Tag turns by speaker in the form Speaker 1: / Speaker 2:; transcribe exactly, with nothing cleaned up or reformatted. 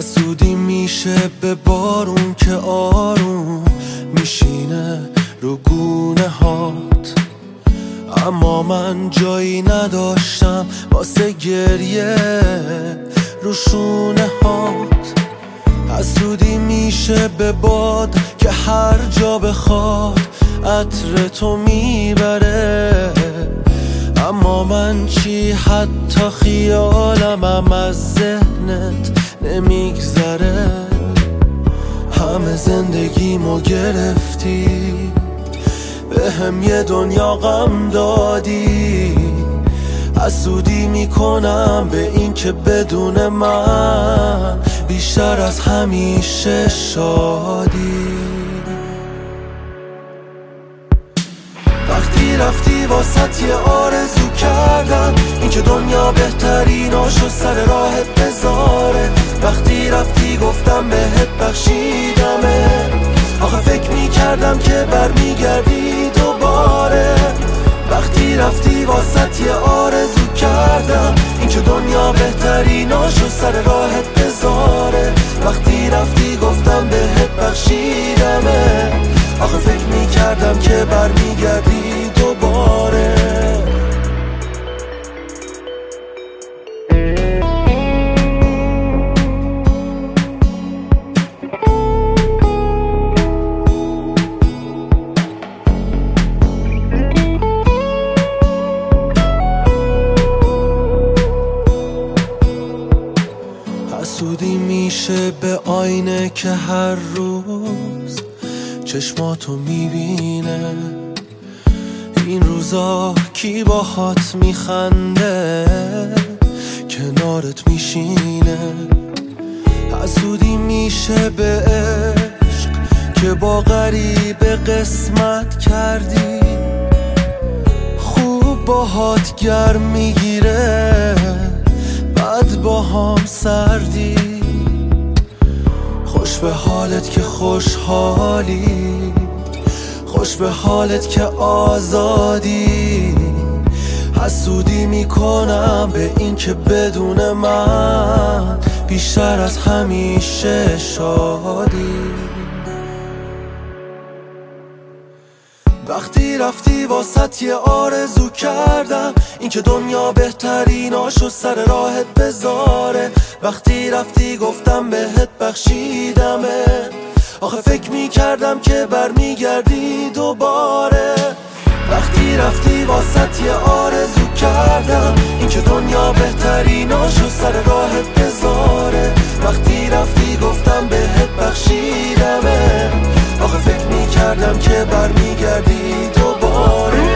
Speaker 1: حسودی میشه به بارون که آروم میشینه رو گونه هات، اما من جایی نداشتم واسه گریه رو شونه هات. حسودی میشه به باد که هر جا بخواد عطر تو میبره، اما من چی حتی خیالمم از ذهنت نمیگذره. همه زندگیمو گرفتی، به هم یه دنیا غم دادی. حسودی میکنم به این که بدون من بیشتر از همیشه شادی. وقتی رفتی واسط یه آرزو کردم، این که دنیا بهتریناشو سر راهت بذاره. وقتی رفتی گفتم بهت بخشیدمه، آخه فکر میکردم که برمیگردی دوباره. وقتی رفتی واسط یه آرزو کردم، این که دنیا بهتریناشو سر راهت بذاره. وقتی رفتی گفتم بهت بخشیدمه، آخه فکر میکردم که برمیگردی دوباره. حسودی میشه به آینه که هر روز چشماتو میبینه. این روزا کی باهات میخنده کنارت میشینه. حسودی میشه به عشق که با غریبه قسمت کردی، خوب باهات گرم میگیره بعد با هم سردی. خوش به حالت که خوشحالی، خوش به حالت که آزادی. حسودی میکنم به این که بدون من بیشتر از همیشه شادی. وقتی رفتی واسط یه آرزو کردم، این که دنیا بهتریناشو سر راهت بذاره. وقتی رفتی گفتم بهت بخشیدمه، آخه فکر میکردم که برمیگردی دوباره. وقتی رفتی واسط یه آرزو کردم، این که دنیا بهتریناشو سر راهت بذاره. وقتی رفتی گفتم بهت بخشیدمه، آخه فکر میکردم که برمیگردی دوباره.